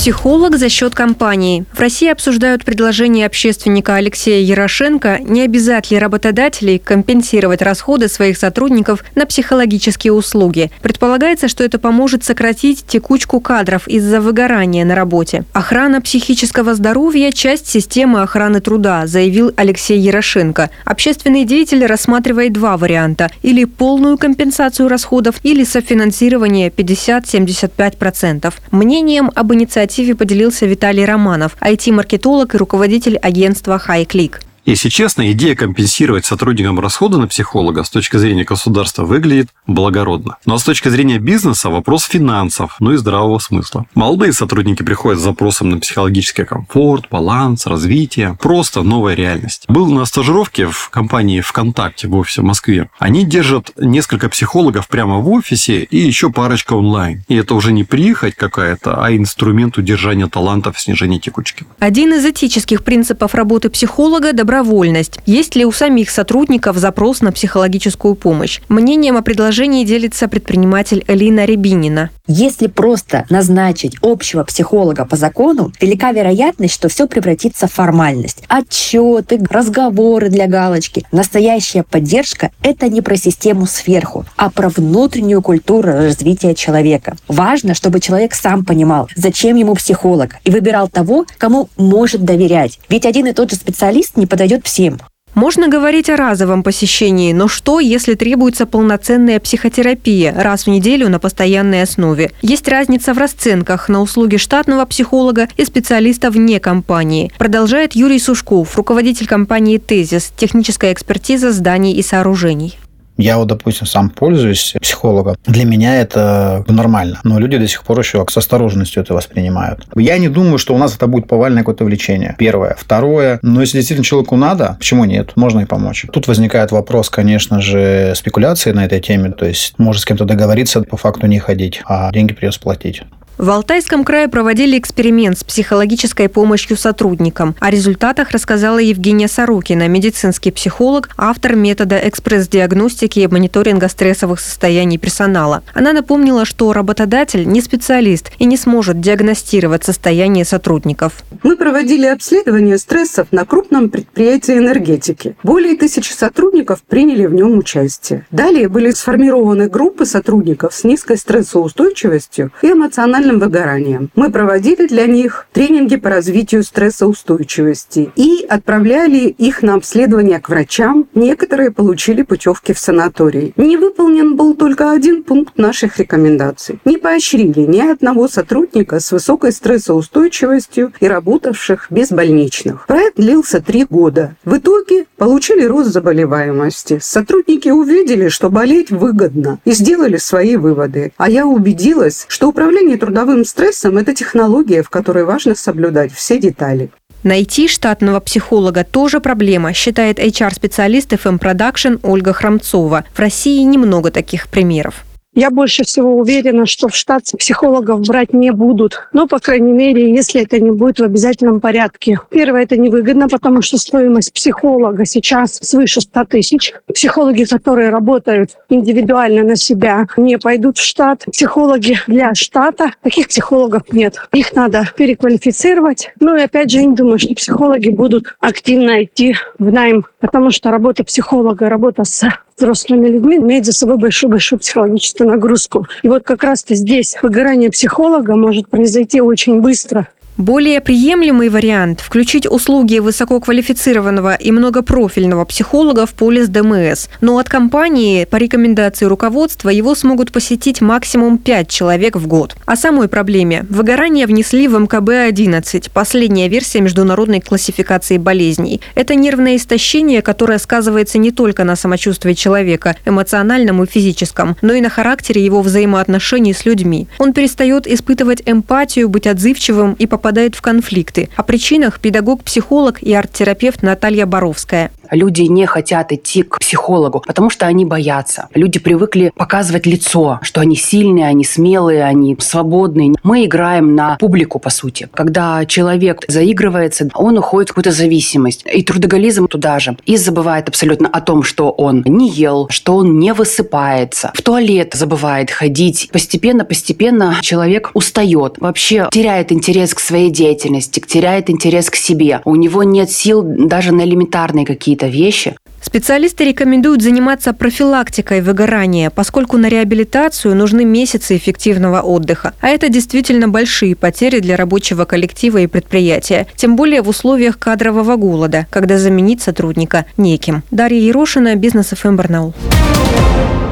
Психолог за счет компании. В России обсуждают предложение общественника Алексея Ярошенко не обязать ли работодателей компенсировать расходы своих сотрудников на психологические услуги. Предполагается, что это поможет сократить текучку кадров из-за выгорания на работе. Охрана психического здоровья – часть системы охраны труда, заявил Алексей Ярошенко. Общественный деятель рассматривает два варианта – или полную компенсацию расходов, или софинансирование 50-75%. Мнением об инициативе поделился Виталий Романов, IT-маркетолог и руководитель агентства HighClick. Если честно, идея компенсировать сотрудникам расходы на психолога с точки зрения государства выглядит благородно. Но с точки зрения бизнеса вопрос финансов, и здравого смысла. Молодые сотрудники приходят с запросом на психологический комфорт, баланс, развитие. Просто новая реальность. Был на стажировке в компании ВКонтакте в офисе в Москве. Они держат несколько психологов прямо в офисе и еще парочка онлайн. И это уже не прихоть какая-то, а инструмент удержания талантов и снижения текучки. Один из этических принципов работы психолога – добровольность. Есть ли у самих сотрудников запрос на психологическую помощь? Мнением о предложении делится предприниматель Элина Рябинина. Если просто назначить общего психолога по закону, велика вероятность, что все превратится в формальность. Отчеты, разговоры для галочки. Настоящая поддержка – это не про систему сверху, а про внутреннюю культуру развития человека. Важно, чтобы человек сам понимал, зачем ему психолог, и выбирал того, кому может доверять. Ведь один и тот же специалист не подойдет всем. Можно говорить о разовом посещении, но что, если требуется полноценная психотерапия раз в неделю на постоянной основе? Есть разница в расценках на услуги штатного психолога и специалиста вне компании. Продолжает Юрий Сушков, руководитель компании «Тезис», техническая экспертиза зданий и сооружений. Я допустим, сам пользуюсь психологом. Для меня это нормально. Но люди до сих пор еще с осторожностью это воспринимают. Я не думаю, что у нас это будет повальное какое-то влечение. Первое. Второе. Но если действительно человеку надо, почему нет? Можно и помочь. Тут возникает вопрос, конечно же, спекуляции на этой теме. То есть, может с кем-то договориться, по факту не ходить, а деньги придется платить. В Алтайском крае проводили эксперимент с психологической помощью сотрудникам. О результатах рассказала Евгения Сорокина, медицинский психолог, автор метода экспресс-диагностики и мониторинга стрессовых состояний персонала. Она напомнила, что работодатель не специалист и не сможет диагностировать состояние сотрудников. Мы проводили обследование стрессов на крупном предприятии энергетики. Более 1000 сотрудников приняли в нем участие. Далее были сформированы группы сотрудников с низкой стрессоустойчивостью и эмоциональным выгоранием. Мы проводили для них тренинги по развитию стрессоустойчивости и отправляли их на обследование к врачам. Некоторые получили путевки в санаторий. Не выполнен был только один пункт наших рекомендаций. Не поощрили ни одного сотрудника с высокой стрессоустойчивостью и работавших без больничных. Проект длился 3 года. В итоге получили рост заболеваемости. Сотрудники увидели, что болеть выгодно, и сделали свои выводы. А я убедилась, что управление трудовым стрессом – это технология, в которой важно соблюдать все детали. Найти штатного психолога тоже проблема, считает HR-специалист FM Production Ольга Храмцова. В России немного таких примеров. Я больше всего уверена, что в штат психологов брать не будут. Но, по крайней мере, если это не будет в обязательном порядке. Первое, это невыгодно, потому что стоимость психолога сейчас свыше 100 тысяч. Психологи, которые работают индивидуально на себя, не пойдут в штат. Психологи для штата, таких психологов нет. Их надо переквалифицировать. Ну и опять же, я не думаю, что психологи будут активно идти в найм, потому что работа психолога, работа с взрослыми людьми имеет за собой большую-большую психологическую нагрузку. И вот как раз-то здесь выгорание психолога может произойти очень быстро. Более приемлемый вариант – включить услуги высококвалифицированного и многопрофильного психолога в полис ДМС. Но от компании, по рекомендации руководства, его смогут посетить максимум 5 человек в год. О самой проблеме. Выгорание внесли в МКБ-11, последняя версия международной классификации болезней. Это нервное истощение, которое сказывается не только на самочувствии человека, эмоциональном и физическом, но и на характере его взаимоотношений с людьми. Он перестает испытывать эмпатию, быть отзывчивым и попадает в конфликты. О причинах педагог-психолог и арт-терапевт Наталья Боровская. Люди не хотят идти к психологу, потому что они боятся. Люди привыкли показывать лицо, что они сильные, они смелые, они свободные. Мы играем на публику, по сути. Когда человек заигрывается, он уходит в какую-то зависимость. И трудоголизм туда же. И забывает абсолютно о том, что он не ел, что он не высыпается. В туалет забывает ходить. Постепенно человек устает. Вообще теряет интерес к своей деятельности, теряет интерес к себе. У него нет сил даже на элементарные какие-то вещи. Специалисты рекомендуют заниматься профилактикой выгорания, поскольку на реабилитацию нужны месяцы эффективного отдыха. А это действительно большие потери для рабочего коллектива и предприятия. Тем более в условиях кадрового голода, когда заменить сотрудника неким. Дарья Ерошина, Бизнес ФМ Барнаул.